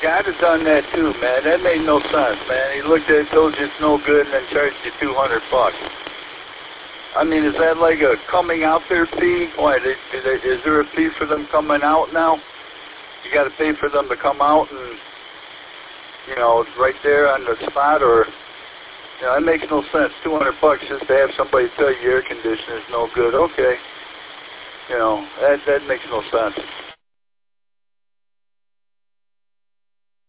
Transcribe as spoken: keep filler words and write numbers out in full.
Yeah, I'd have done that too, man. That made no sense, man. He looked at it, told you it's no good, and then charged you two hundred bucks. I mean, is that like a coming out there fee? Why, they, they, is there a fee for them coming out now? You got to pay for them to come out and, you know, right there on the spot, or, you know, that makes no sense. two hundred bucks just to have somebody tell you your air conditioner's no good. Okay. You know, that, that makes no sense.